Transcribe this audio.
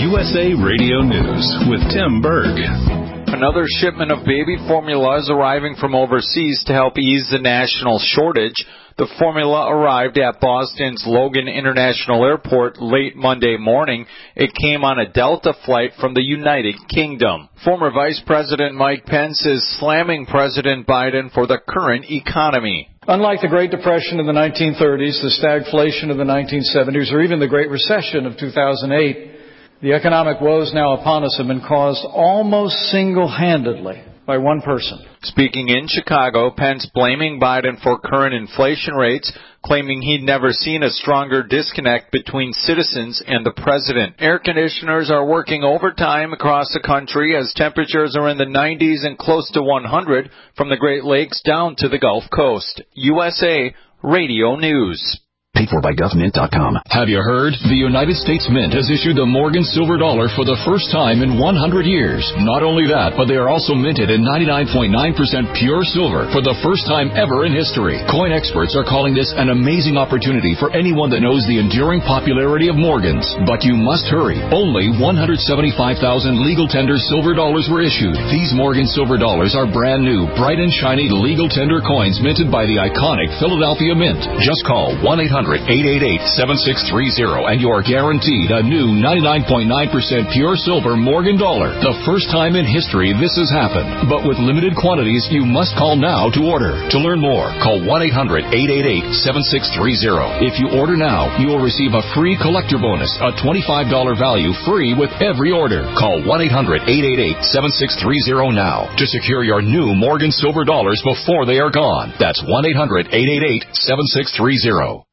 USA Radio News with Tim Berg. Another shipment of baby formula is arriving from overseas to help ease the national shortage. The formula arrived at Boston's Logan International Airport late Monday morning. It came on a Delta flight from the United Kingdom. Former Vice President Mike Pence is slamming President Biden for the current economy. Unlike the Great Depression of the 1930s, the stagflation of the 1970s, or even the Great Recession of 2008, the economic woes now upon us have been caused almost single-handedly by one person. Speaking in Chicago, Pence blaming Biden for current inflation rates, claiming he'd never seen a stronger disconnect between citizens and the president. Air conditioners are working overtime across the country as temperatures are in the 90s and close to 100 from the Great Lakes down to the Gulf Coast. USA Radio News. Paid for by GovMint.com. Have you heard? The United States Mint has issued the Morgan Silver Dollar for the first time in 100 years. Not only that, but they are also minted in 99.9% pure silver for the first time ever in history. Coin experts are calling this an amazing opportunity for anyone that knows the enduring popularity of Morgans. But you must hurry. Only 175,000 legal tender silver dollars were issued. These Morgan Silver Dollars are brand new, bright and shiny legal tender coins minted by the iconic Philadelphia Mint. Just call 1-800-888-7630 and you're guaranteed a new 99.9% pure silver Morgan dollar. The first time in history this has happened. But with limited quantities, you must call now to order. To learn more, call 1-800-888-7630. If you order now, you will receive a free collector bonus, a $25 value free with every order. Call 1-800-888-7630 now to secure your new Morgan Silver Dollars before they are gone. That's 1-800-888-7630.